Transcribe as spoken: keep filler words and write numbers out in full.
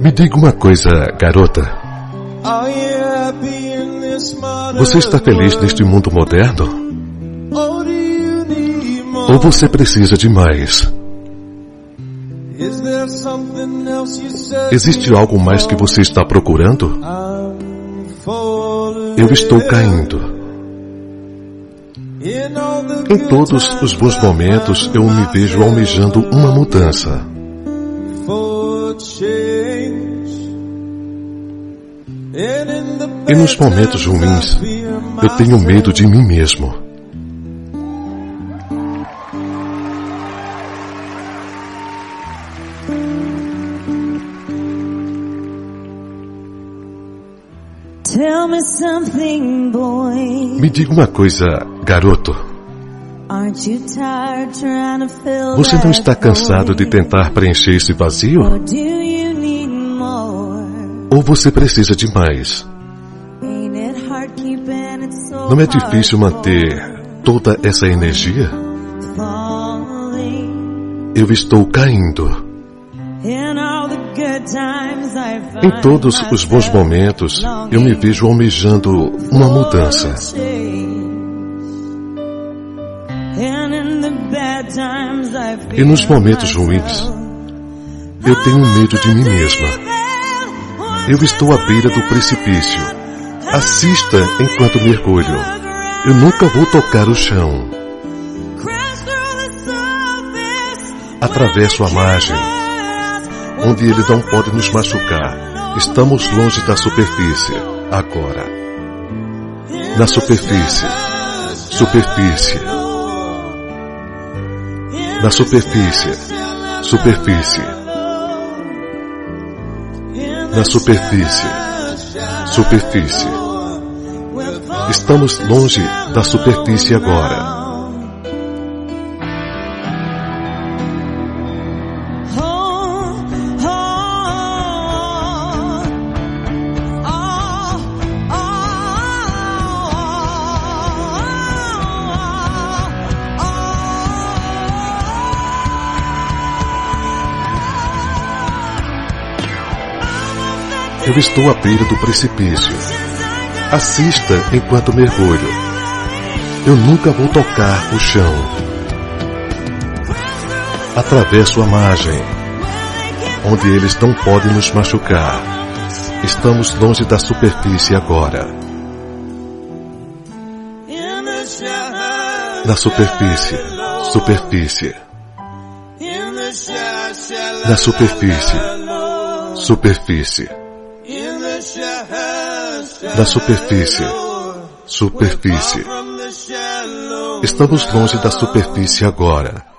Me diga uma coisa, garota. Você está feliz neste mundo moderno? Ou você precisa de mais? Existe algo mais que você está procurando? Eu estou caindo. Em todos os bons momentos eu me vejo almejando uma mudança. E nos momentos ruins, eu tenho medo de mim mesmo. Me diga uma coisa, garoto. Você não está cansado de tentar preencher esse vazio? Ou você precisa de mais? Não é difícil manter toda essa energia? Eu estou caindo. Em todos os bons momentos, eu me vejo almejando uma mudança. E nos momentos ruins, eu tenho medo de mim mesma. Eu estou à beira do precipício. Assista enquanto mergulho. Eu nunca vou tocar o chão. Atravesso a margem, onde ele não pode nos machucar. Estamos longe da superfície, agora. Na superfície, superfície. Na superfície, superfície. Na superfície, superfície. Estamos longe da superfície agora. Eu estou à beira do precipício. Assista enquanto mergulho. Eu nunca vou tocar o chão. Atravesso a margem, onde eles não podem nos machucar. Estamos longe da superfície agora. Na superfície, superfície. Na superfície, superfície. Na superfície, superfície. Estamos longe da superfície agora.